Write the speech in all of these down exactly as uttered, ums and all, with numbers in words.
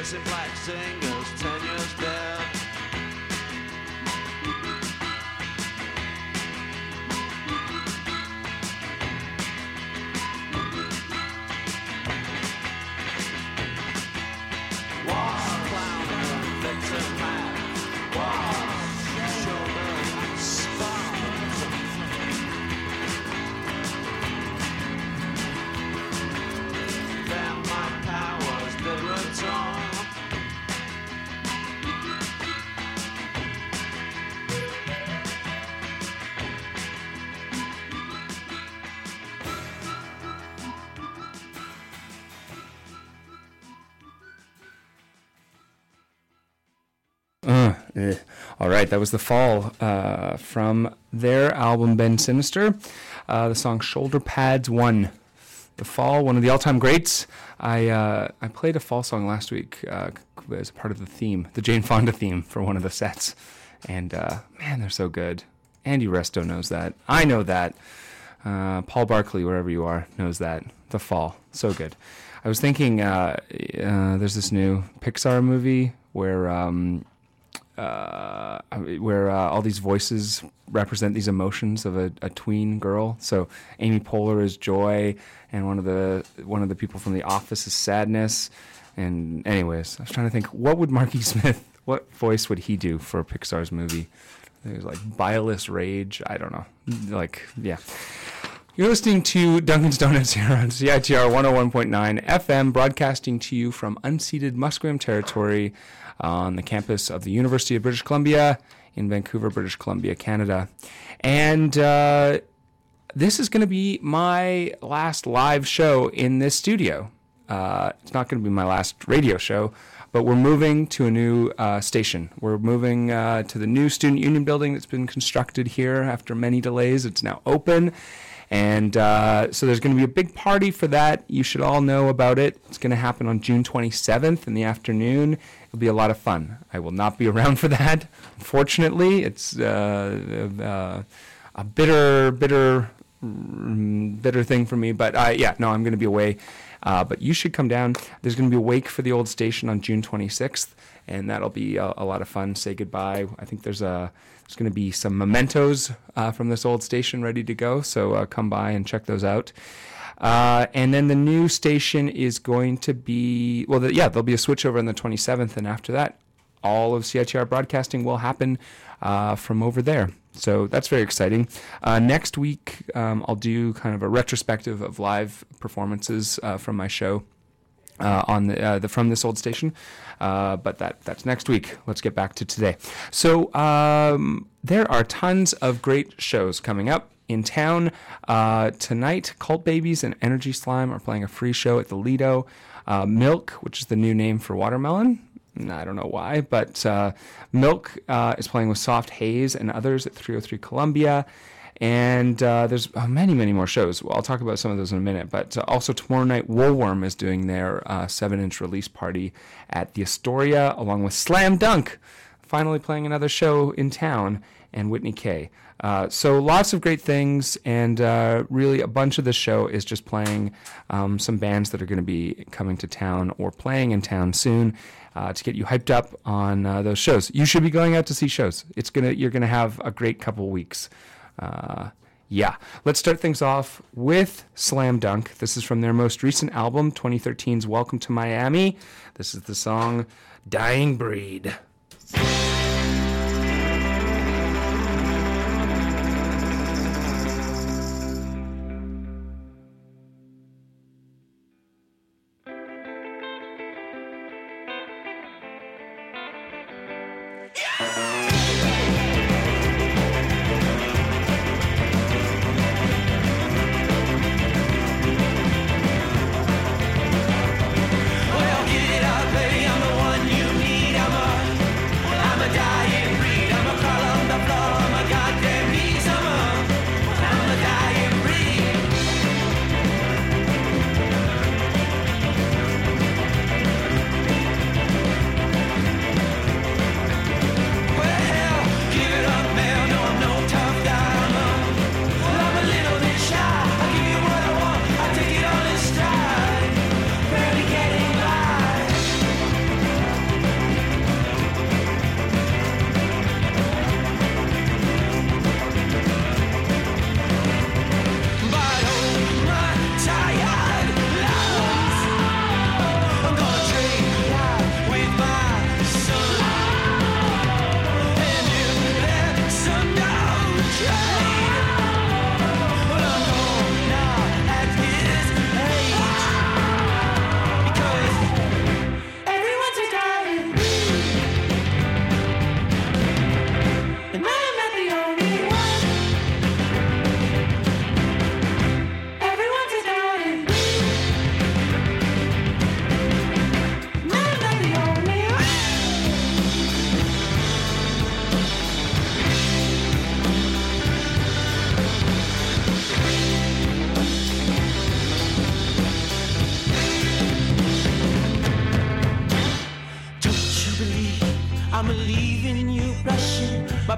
chasing black singers, ten years dead. Uh, eh. All right, that was The Fall uh, from their album Ben Sinister. Uh, the song Shoulder Pads one. The Fall, one of the all-time greats. I uh, I played a Fall song last week uh, as part of the theme, the Jane Fonda theme for one of the sets. And uh, man, they're so good. Andy Resto knows that. I know that. Uh, Paul Barkley, wherever you are, knows that. The Fall, so good. I was thinking uh, uh, there's this new Pixar movie where... Um, Uh, where uh, all these voices represent these emotions of a, a tween girl. So Amy Poehler is joy, and one of the one of the people from The Office is sadness. And anyways, I was trying to think, what would Marky Smith, what voice would he do for Pixar's movie? It was like Bilious Rage. I don't know. Like, yeah. You're listening to Dunkin's Donuts here on C I T R one oh one point nine F M, broadcasting to you from unceded Musqueam territory on the campus of the University of British Columbia in Vancouver, British Columbia, Canada. And uh, this is going to be my last live show in this studio. Uh, it's not going to be my last radio show, but we're moving to a new uh, station. We're moving uh, to the new Student Union building that's been constructed here after many delays. It's now open. And uh, so there's going to be a big party for that. You should all know about it. It's going to happen on June twenty-seventh in the afternoon. It'll be a lot of fun. I will not be around for that. Unfortunately, it's uh, uh, a bitter, bitter, bitter thing for me. But uh, yeah, no, I'm going to be away. Uh, but you should come down. There's going to be a wake for the old station on June twenty-sixth, and that'll be a, a lot of fun. Say goodbye. I think there's a there's going to be some mementos uh, from this old station ready to go. So uh, come by and check those out. Uh, and then the new station is going to be, well, the, yeah, there'll be a switchover on the twenty-seventh, and after that, all of C I T R broadcasting will happen uh, from over there. So that's very exciting. Uh, next week, um, I'll do kind of a retrospective of live performances uh, from my show uh, on the, uh, the from this old station. Uh, but that that's next week. Let's get back to today. So um, there are tons of great shows coming up in town. Uh, tonight, Cult Babies and Energy Slime are playing a free show at the Lido. Uh, Milk, which is the new name for Watermelon. I don't know why, but uh, Milk uh, is playing with Soft Haze and others at three oh three Columbia. And uh, there's uh, many, many more shows. Well, I'll talk about some of those in a minute. But uh, also tomorrow night, Woolworm is doing their uh, seven-inch release party at the Astoria, along with Slam Dunk, finally playing another show in town, and Whitney K. Uh, so lots of great things, and uh, really a bunch of the show is just playing um, some bands that are going to be coming to town or playing in town soon uh, to get you hyped up on uh, those shows. You should be going out to see shows. It's gonna You're going to have a great couple weeks. Uh, yeah, let's start things off with Slam Dunk. This is from their most recent album, twenty thirteen's Welcome to Miami. This is the song Dying Breed. Well, get it up, baby, I'm the one you need. I'm a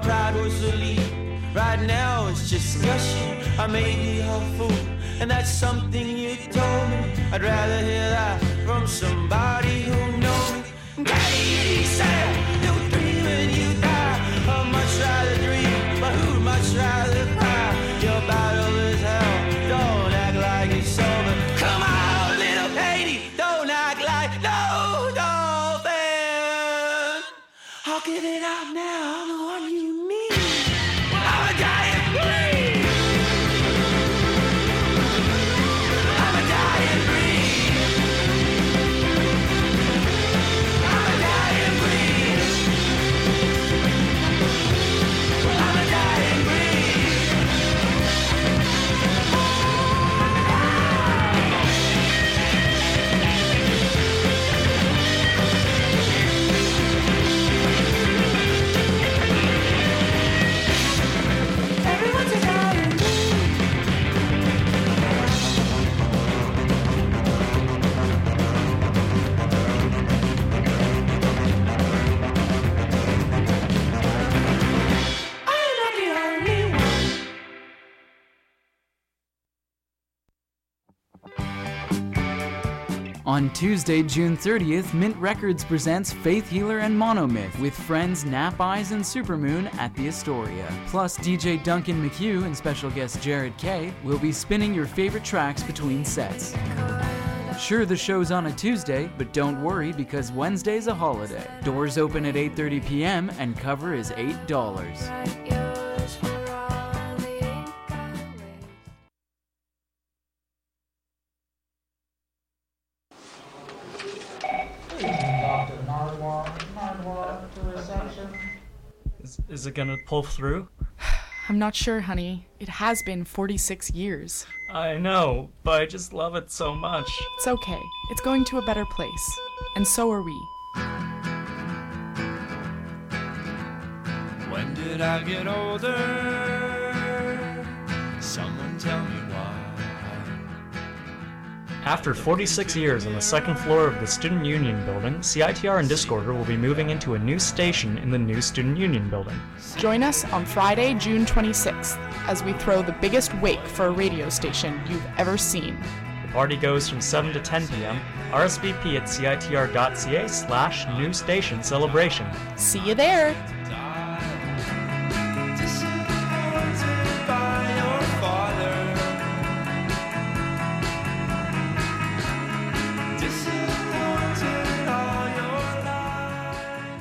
pride was a leap. Right now it's just gushing. I may be a fool, and that's something you told me. I'd rather hear that from somebody who knows me. Daddy said you'll dream and you die. I'd much rather dream, but who'd much rather cry? Your battle is hell, don't act like it's over. Come on, little lady, don't act like no dolphin. I'll give it up now, I'm the one you need. I'm a dying breed. I'm a dying breed. I'm a dying breed. I'm a dying breed. Everyone's a dying breed. I'm not the only one. On Tuesday, June thirtieth, Mint Records presents Faith Healer and Monomyth with friends Nap Eyes and Supermoon at the Astoria. Plus, D J Duncan McHugh and special guest Jared Kay will be spinning your favorite tracks between sets. Sure, the show's on a Tuesday, but don't worry because Wednesday's a holiday. Doors open at eight thirty p.m. and cover is eight dollars. Yours for all the ink I waste. Doctor Nardwar, Nardwar to reception. Is, is it gonna pull through? I'm not sure, honey. It has been forty-six years. I know, but I just love it so much. It's okay. It's going to a better place. And so are we. When did I get older? Someone tell me why. After forty-six years on the second floor of the Student Union building, C I T R and Discorder will be moving into a new station in the new Student Union building. Join us on Friday, June twenty-sixth, as we throw the biggest wake for a radio station you've ever seen. The party goes from seven to ten p.m. R S V P at citr.ca slash new station celebration. See you there! Disappointed by your father. Disappointed all your life.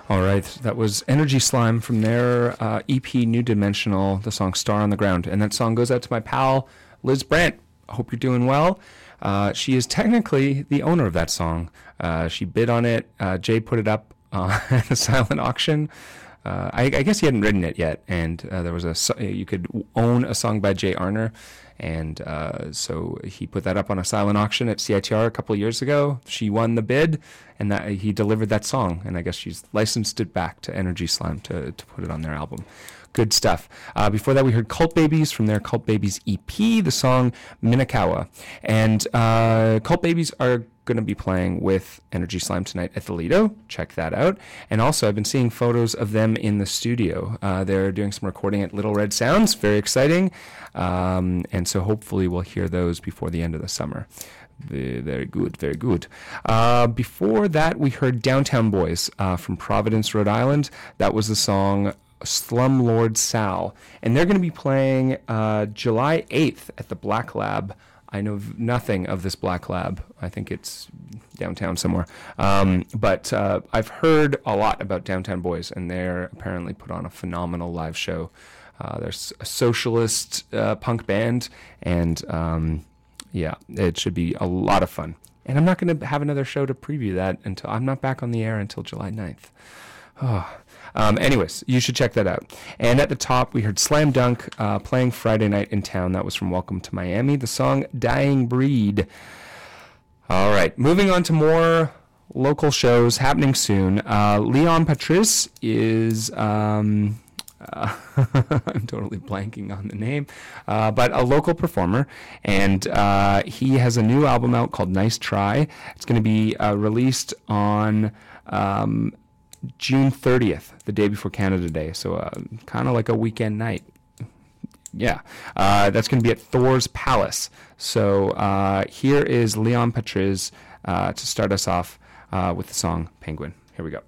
All right, that was Energy Slime from their uh, E P New Dimensional, the song Star on the Ground. And that song goes out to my pal, Liz Brandt. I hope you're doing well. Uh, she is technically the owner of that song. Uh, she bid on it. Uh, Jay put it up uh, at a silent auction. Uh, I, I guess he hadn't written it yet, and uh, there was a so- you could own a song by Jay Arner, and uh, so he put that up on a silent auction at C I T R a couple of years ago. She won the bid, and that he delivered that song, and I guess she's licensed it back to Energy Slime to, to put it on their album. Good stuff. Uh, before that, we heard Cult Babies from their Cult Babies E P, the song Minakawa. And uh, Cult Babies are going to be playing with Energy Slime tonight at the Lido. Check that out. And also, I've been seeing photos of them in the studio. Uh, they're doing some recording at Little Red Sounds. Very exciting. Um, and so hopefully we'll hear those before the end of the summer. Very good, very good. Uh, before that, we heard Downtown Boys uh, from Providence, Rhode Island. That was the song Slumlord Sal. And they're going to be playing uh, July eighth at the Black Lab. I know v- nothing of this Black Lab. I think it's downtown somewhere. Um, but uh, I've heard a lot about Downtown Boys, and they're apparently put on a phenomenal live show. Uh, they're a socialist uh, punk band, and um, yeah, it should be a lot of fun. And I'm not going to have another show to preview that until I'm not back on the air until July ninth. Oh. Um, anyways, you should check that out. And at the top, we heard Slam Dunk uh, playing Friday night in town. That was from Welcome to Miami, the song Dying Breed. All right, moving on to more local shows happening soon. Uh, Leon Patrice is... Um, Uh, I'm totally blanking on the name, uh, but a local performer, and uh, he has a new album out called Nice Try. It's going to be uh, released on um, June thirtieth, the day before Canada Day, so uh, kind of like a weekend night. Yeah, uh, that's going to be at Thor's Palace. So uh, here is Leon Patriz uh, to start us off uh, with the song Penguin. Here we go.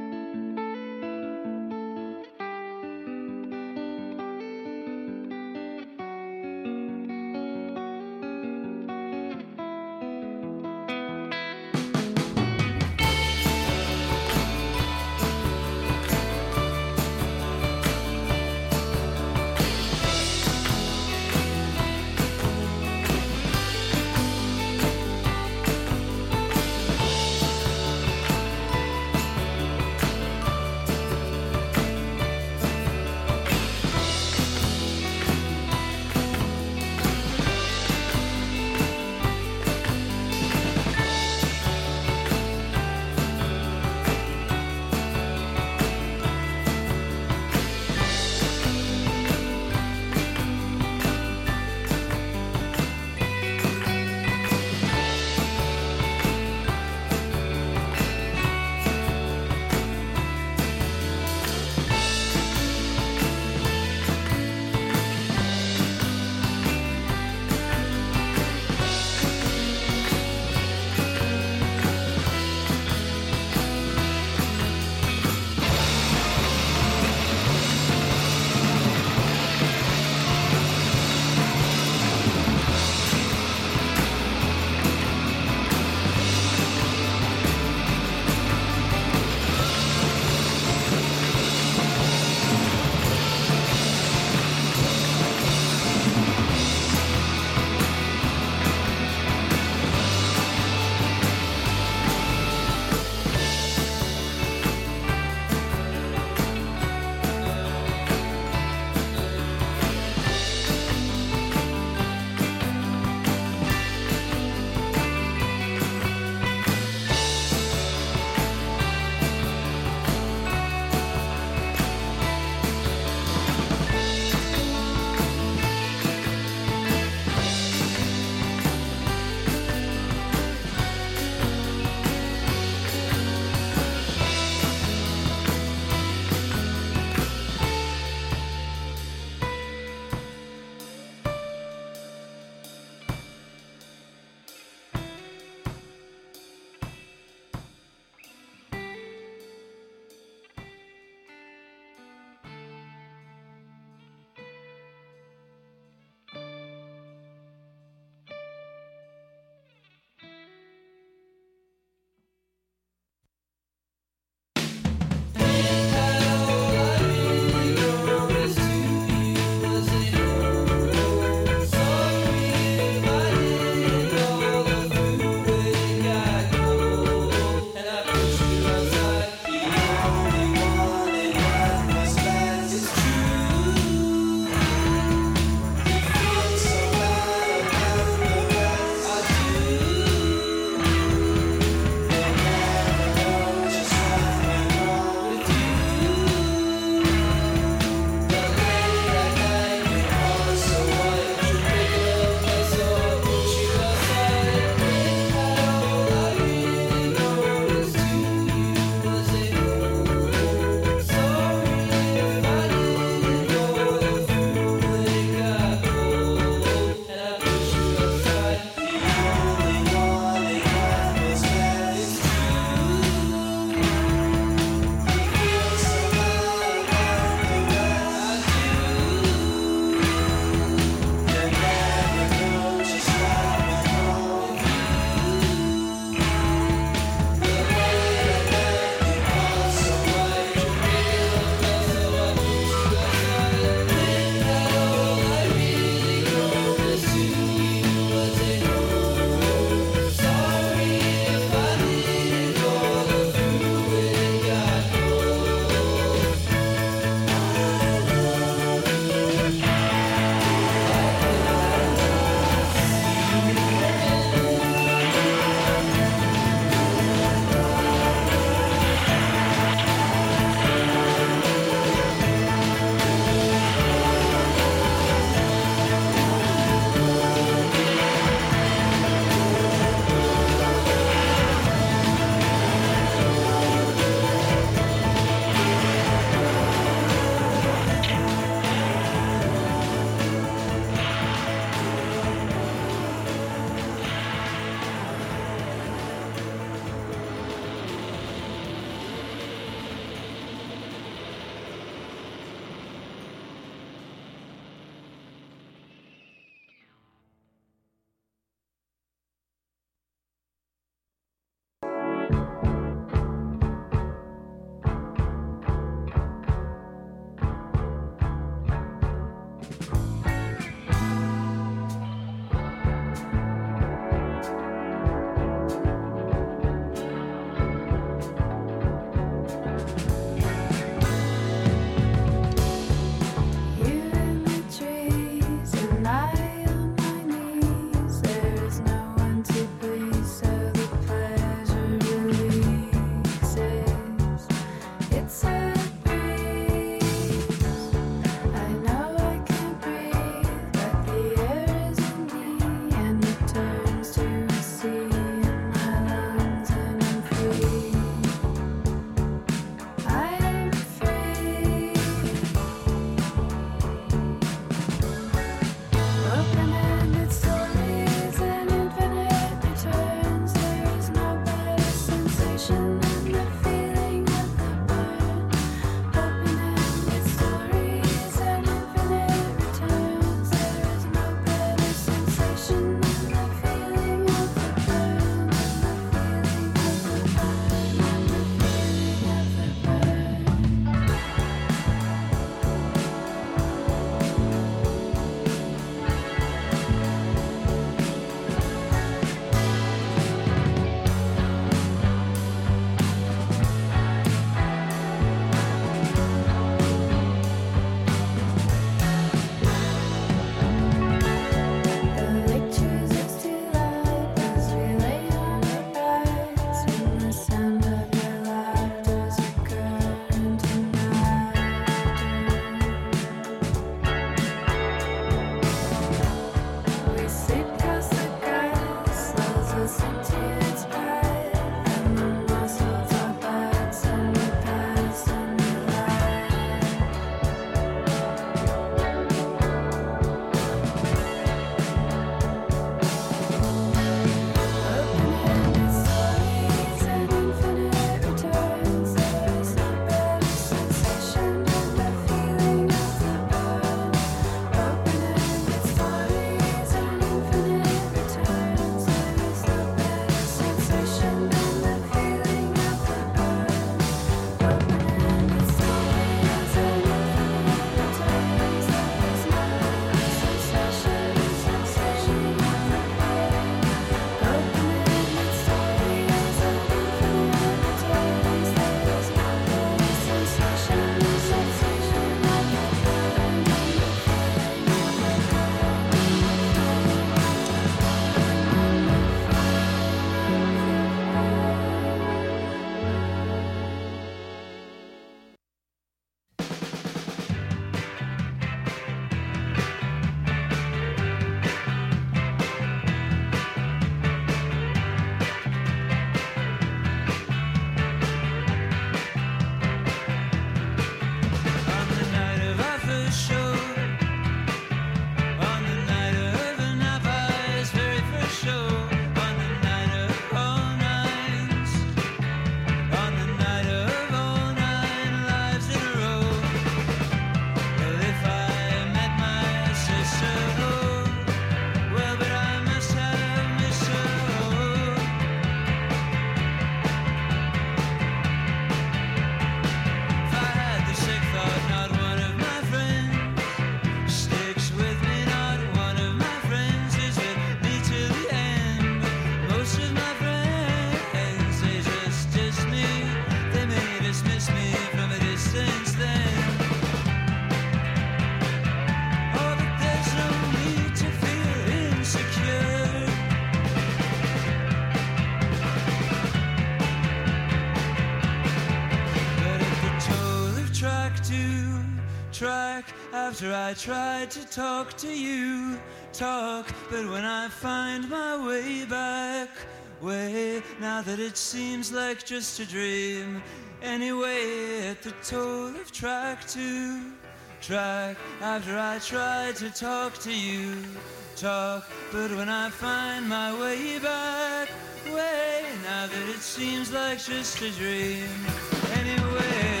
track after I tried to talk to you. Talk, but when I find my way back, way, now that it seems like just a dream. Anyway, at the toe of track two, track after I tried to talk to you. Talk, but when I find my way back, way, now that it seems like just a dream. Anyway.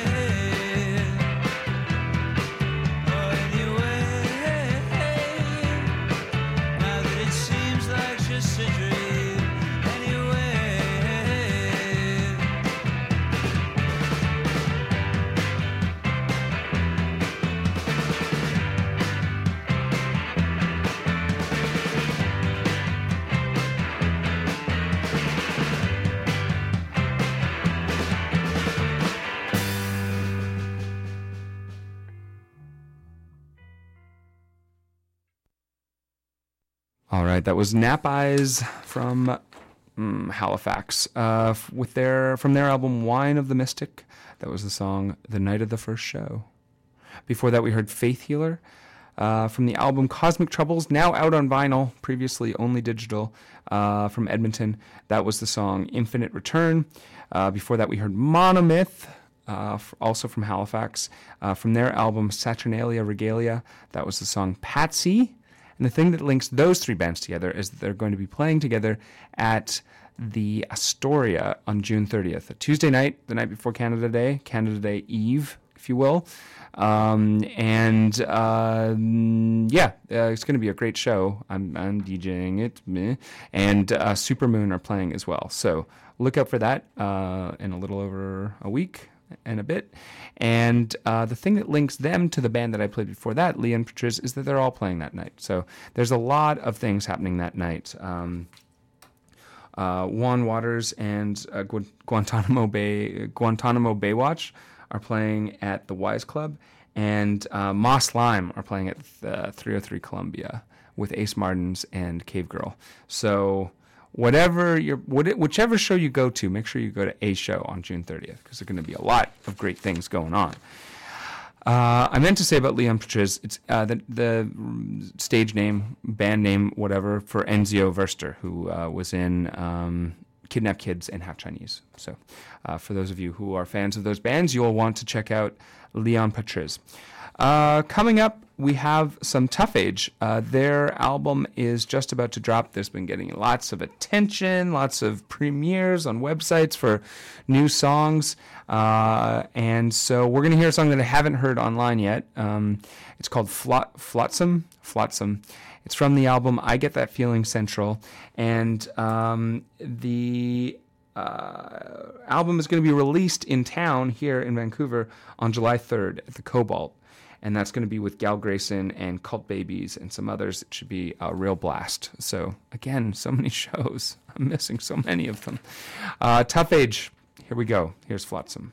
Just a dream anyway. All right, that was Nap Eyes from mm, Halifax uh, f- with their from their album Wine of the Mystic. That was the song The Night of the First Show. Before that, we heard Faith Healer uh, from the album Cosmic Troubles, now out on vinyl, previously only digital, uh, from Edmonton. That was the song Infinite Return. Uh, before that, we heard Monomyth, uh, f- also from Halifax, uh, from their album Saturnalia Regalia. That was the song Patsy. And the thing that links those three bands together is that they're going to be playing together at the Astoria on June thirtieth, a Tuesday night, the night before Canada Day, Canada Day Eve, if you will. Um, and uh, yeah, uh, it's going to be a great show. I'm, I'm DJing it, meh. and uh, Supermoon are playing as well. So look out for that uh, in a little over a week and a bit. And uh, the thing that links them to the band that I played before that, Leon Patriz, is that they're all playing that night. So there's a lot of things happening that night. Um, uh, Juan Waters and uh, Gu- Guantanamo Bay Guantanamo Baywatch are playing at the Wise Club, and uh, Moss Lime are playing at the three oh three Columbia with Ace Martins and Cave Girl. So whatever your whichever show you go to, make sure you go to a show on June thirtieth, because there's going to be a lot of great things going on. Uh, I meant to say about Leon Patriz, it's uh, the, the stage name, band name, whatever, for Enzio Verster, who uh, was in um, Kidnap Kids and Half Chinese. So uh, for those of you who are fans of those bands, you'll want to check out Leon Patriz. Uh, coming up, we have some Tough Age. Uh, their album is just about to drop. There's been getting lots of attention, lots of premieres on websites for new songs. Uh, and so we're going to hear a song that I haven't heard online yet. Um, it's called Flot- Flotsam. Flotsam. It's from the album I Get That Feeling Central. And um, the uh, album is going to be released in town here in Vancouver on July third at the Cobalt. And that's going to be with Gal Grayson and Cult Babies and some others. It should be a real blast. So, again, so many shows. I'm missing so many of them. Uh, Tough Age. Here we go. Here's Flotsam.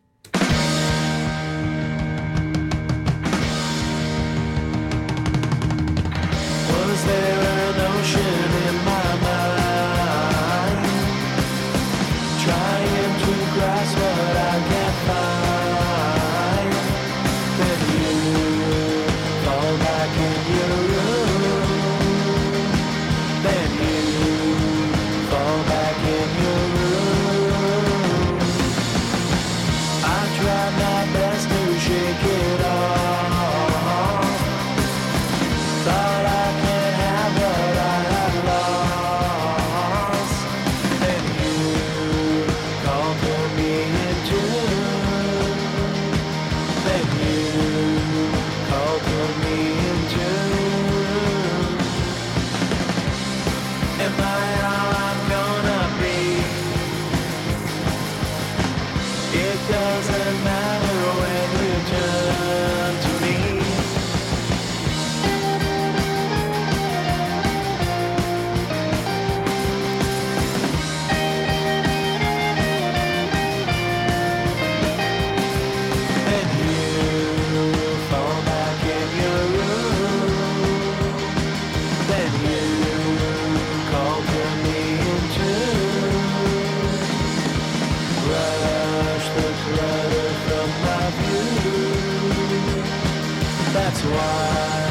Was there an ocean in my mind, trying to grasp what I can't find? Then you fall back in your room. Then you fall back in your room. I tried my best to shake it off. Thought I can't have what I have lost. Then you called to me in June. Then you called to me in June. Am I all I'm gonna be? It doesn't matter when you turn to me. Then you fall back in your room. Then you call to me in June. Rush the clutter from that's why.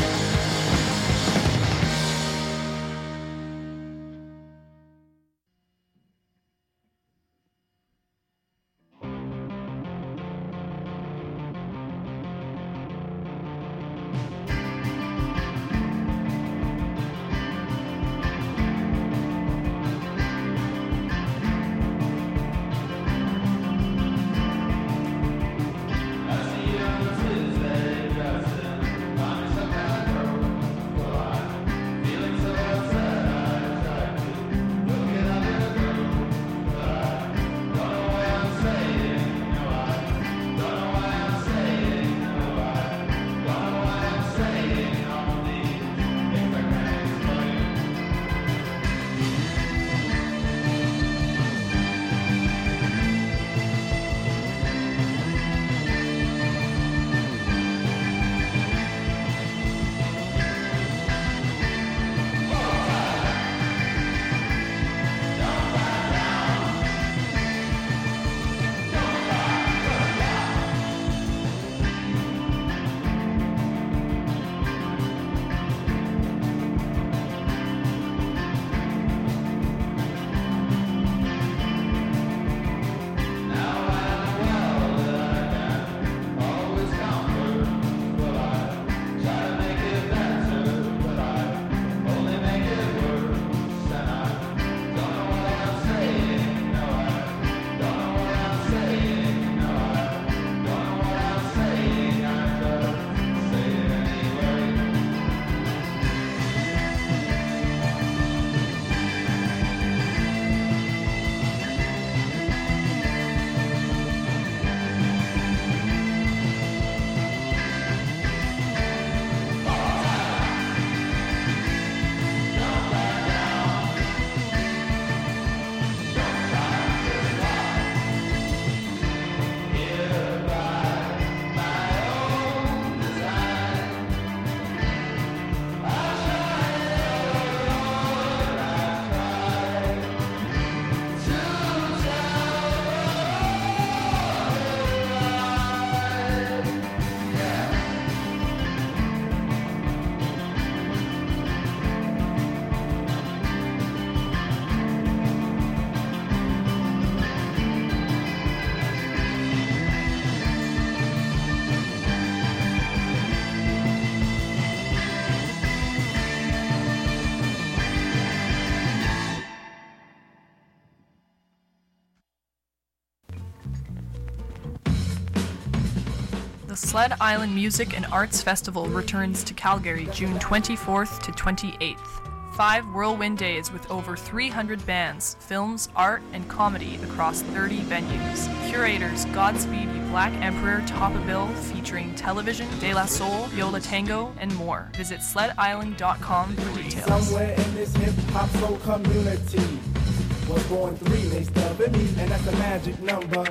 The Sled Island Music and Arts Festival returns to Calgary June twenty-fourth to twenty-eighth. Five whirlwind days with over three hundred bands, films, art, and comedy across thirty venues. Curators Godspeed You Black Emperor top a bill featuring Television, De La Soul, Yola Tango, and more. Visit sled island dot com for details. Somewhere in this hip-hop soul community was born three, they stub at me, and that's a magic number.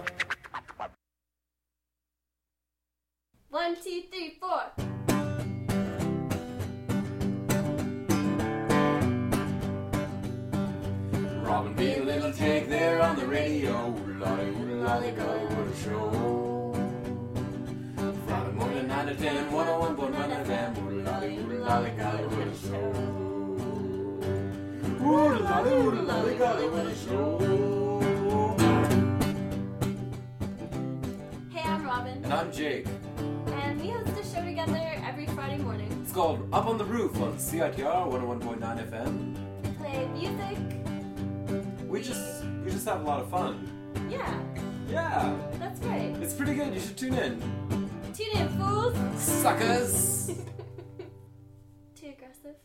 One, two, three, four. Robin beat a little take there on the radio. Lolly, ooh, lolly, golly, what a show. Friday morning, nine to ten, one oh one point one F M. Ooh, lolly, ooh, lolly, golly, what a show. Ooh, lolly, ooh, lolly, golly, what a show. Hey, I'm Robin. And I'm Jake. And we host a show together every Friday morning. It's called Up on the Roof on C I T R one oh one point nine F M. Play music. We just, we just have a lot of fun. Yeah, Yeah, that's right. it's pretty good. You should tune in. Tune in, fools. Suckers! Too aggressive.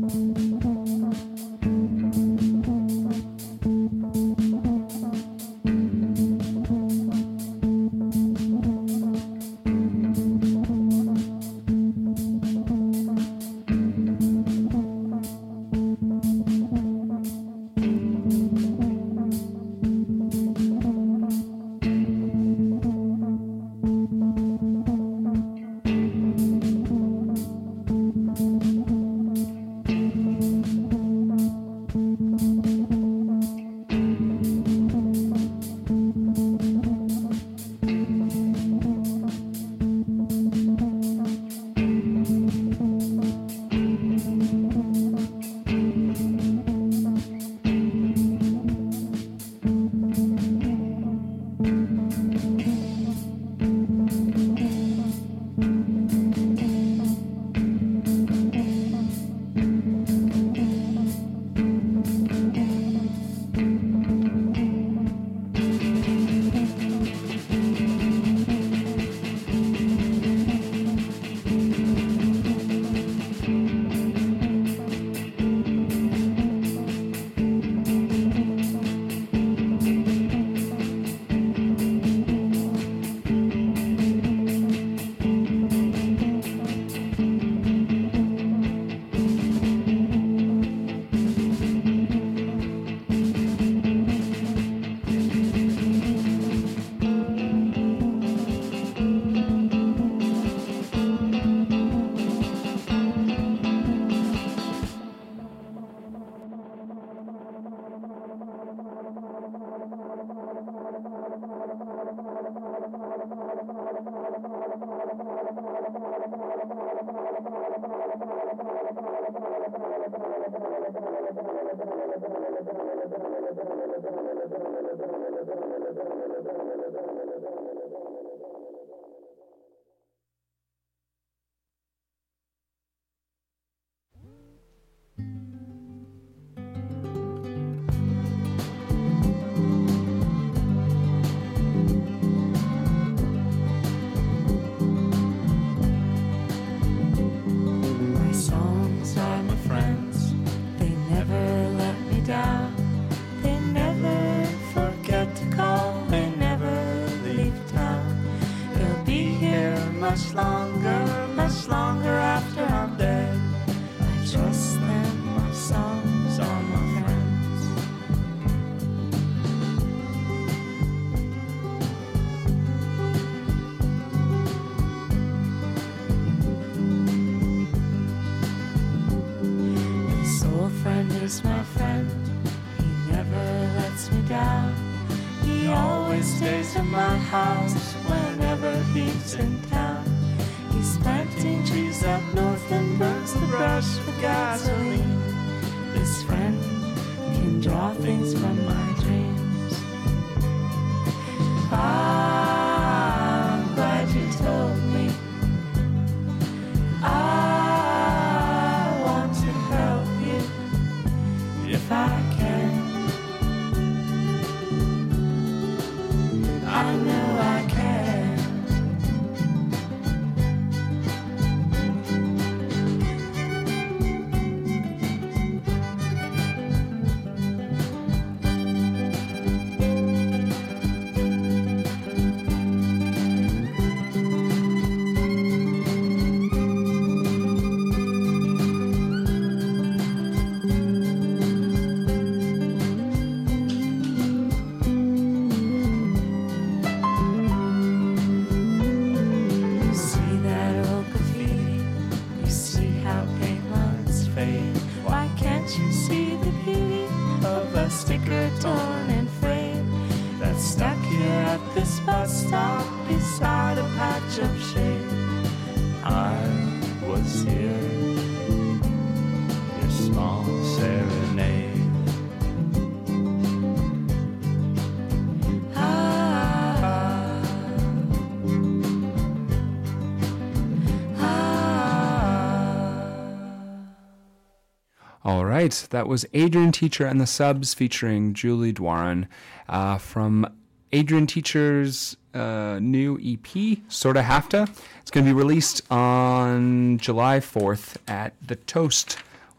Right, that was Adrian Teacher and the Subs featuring Julie Dwaran uh, from Adrian Teacher's uh, new E P, Sorta Hafta. It's going to be released on July fourth at The Toast,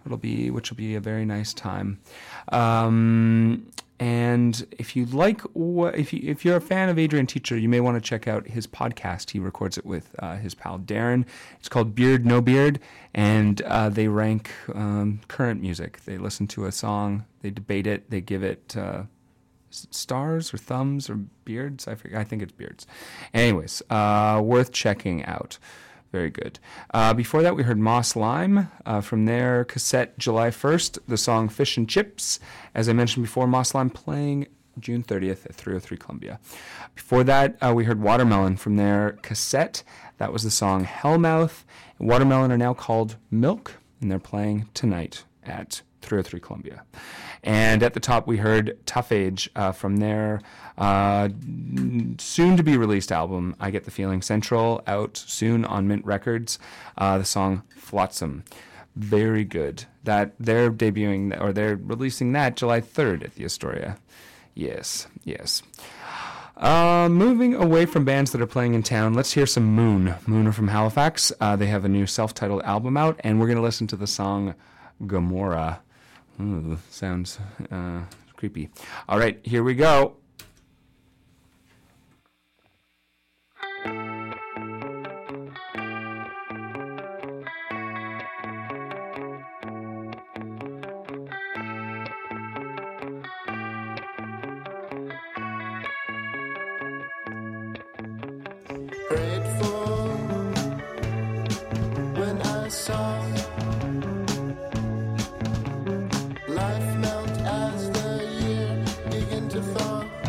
it'll be which will be a very nice time. Um, and if you like, if you if you're a fan of Adrian Teacher, you may want to check out his podcast. He records it with uh, his pal Darren. It's called Beard No Beard, and uh, they rank um, current music. They listen to a song, they debate it, they give it uh, stars or thumbs or beards. I forget. I think it's beards. Anyways, uh, worth checking out. Very good. Uh, before that, we heard Moss Lime uh, from their cassette July first, the song Fish and Chips. As I mentioned before, Moss Lime playing June thirtieth at three oh three Columbia. Before that, uh, we heard Watermelon from their cassette. That was the song Hellmouth. Watermelon are now called Milk, and they're playing tonight at three oh three Columbia. And at the top, we heard Tough Age uh, from their uh, soon-to-be-released album, I Get the Feeling Central, out soon on Mint Records. Uh, the song Flotsam. Very good. That they're debuting, or they're releasing that July third at the Astoria. Yes, yes. Uh, moving away from bands that are playing in town, let's hear some Moon. Moon are from Halifax. Uh, they have a new self-titled album out, and we're going to listen to the song Gomorrah. Ooh, sounds uh, creepy. All right, here we go. Grateful when I saw life melt as the year began to thaw.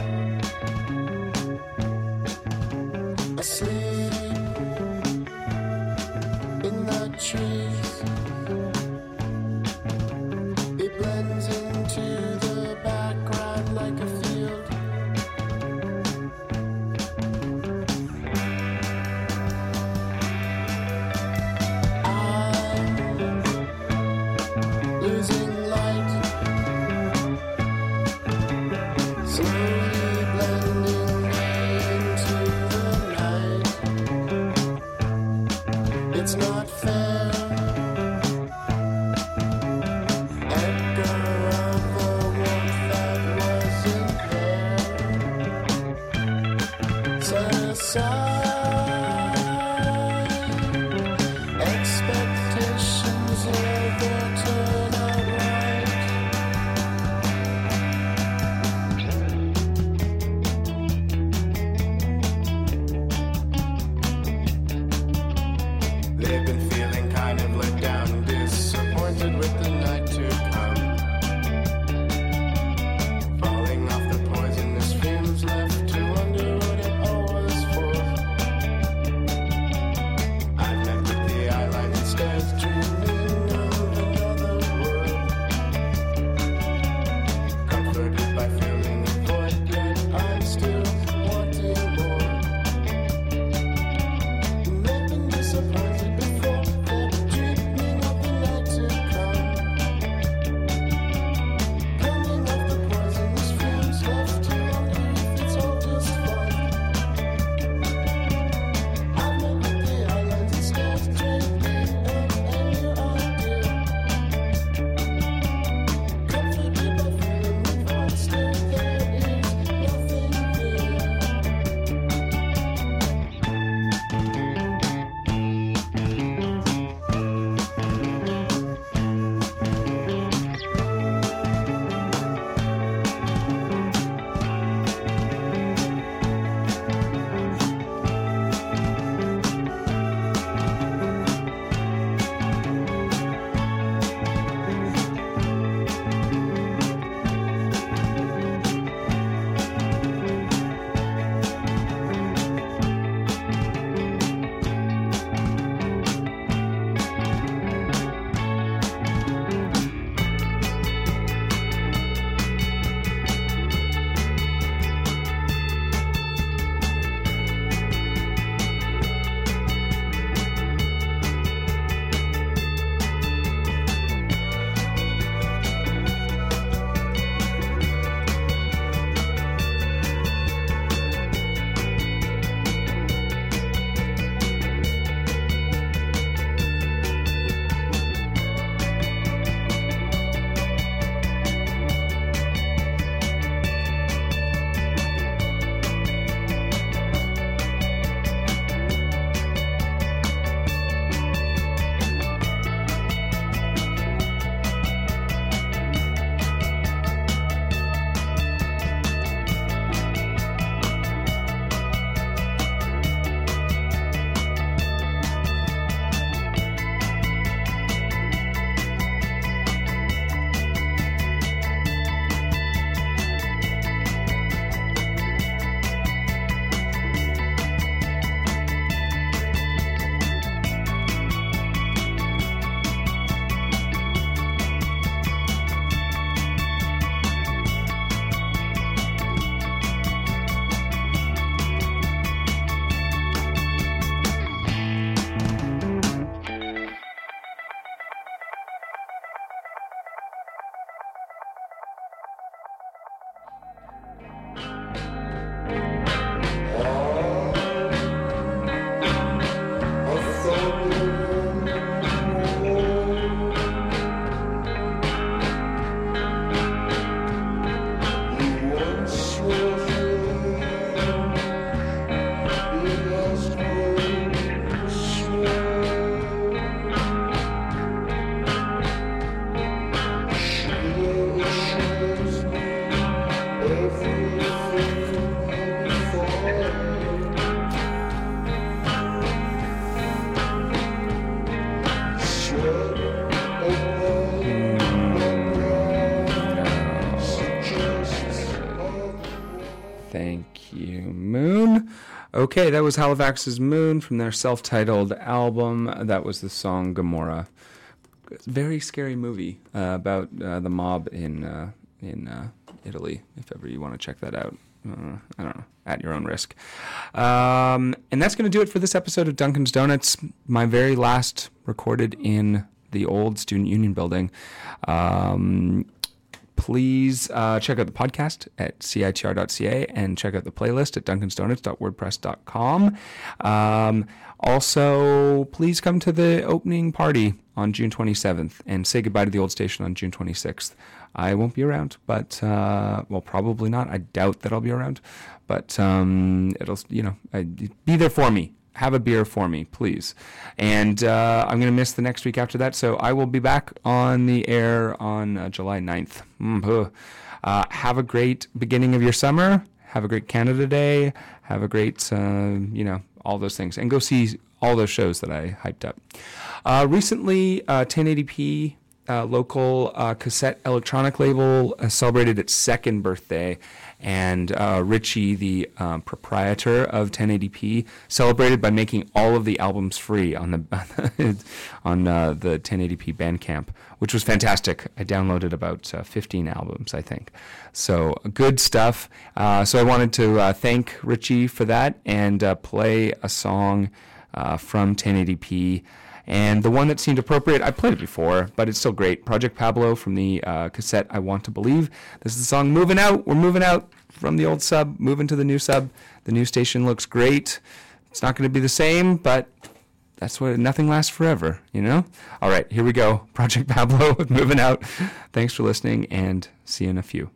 Thank you, Moon. Okay, that was Halifax's Moon from their self-titled album. That was the song Gomorrah. Very scary movie uh, about uh, the mob in uh, in uh, Italy, if ever you want to check that out. Uh, I don't know, at your own risk. Um, and that's going to do it for this episode of Dunkin's Donuts, my very last recorded in the old Student Union building. Um, please uh, check out the podcast at C I T R dot C A and check out the playlist at dunkins donuts dot wordpress dot com. Um, also, please come to the opening party on June twenty-seventh and say goodbye to the old station on June twenty-sixth. I won't be around, but, uh, well, probably not. I doubt that I'll be around, but um, it'll, you know, I, be there for me. Have a beer for me, please. And uh, I'm going to miss the next week after that, so I will be back on the air on uh, July ninth. Mm-hmm. Uh, have a great beginning of your summer. Have a great Canada Day. Have a great, uh, you know, all those things. And go see all those shows that I hyped up. Uh, recently, uh, ten eighty p, uh, local uh, cassette electronic label, uh, celebrated its second birthday. And uh, Richie, the um, proprietor of ten eighty p, celebrated by making all of the albums free on the on uh, the ten eighty p Bandcamp, which was fantastic. I downloaded about uh, fifteen albums, I think. So good stuff. Uh, so I wanted to uh, thank Richie for that and uh, play a song uh, from ten eighty p. And the one that seemed appropriate, I played it before, but it's still great. Project Pablo from the uh, cassette I Want to Believe. This is the song Moving Out. We're moving out from the old sub, moving to the new sub. The new station looks great. It's not going to be the same, but that's what, nothing lasts forever, you know? All right, here we go. Project Pablo with Moving Out. Thanks for listening, and see you in a few.